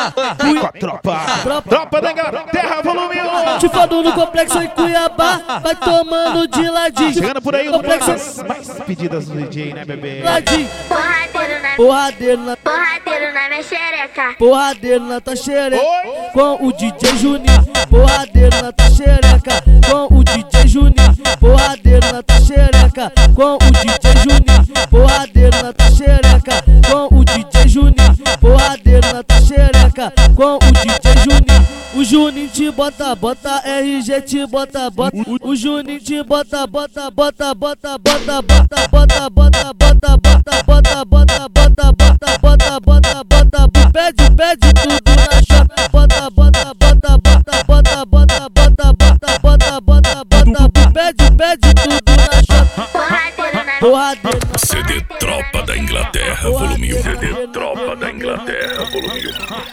Vem com a tropa da Inglaterra, volume 1. Tifado no complexo em Cuiabá, vai tomando de ladinho. Chegando por aí, complexo mais pedidas do DJ, né, bebê? Ladinho. Porradeiro na minha xereca. Porradeiro na tua xereca. Com o DJ Juninho. Porradeiro na tua xereca. Com o DJ Juninho. Porradeiro na tua xereca. Com o DJ Juninho. Porradeiro na tua xereca. Com o DJ Juninho. Porradeiro na tua xereca. Com o DJ Juninho. O Juninho te bota, RG te bota. O Juninho te bota, pede tudo na chota. Pede tudo na chota. Porradeiro. CD Tropa da Inglaterra, volume 1. CD Tropa da Inglaterra, volume 1.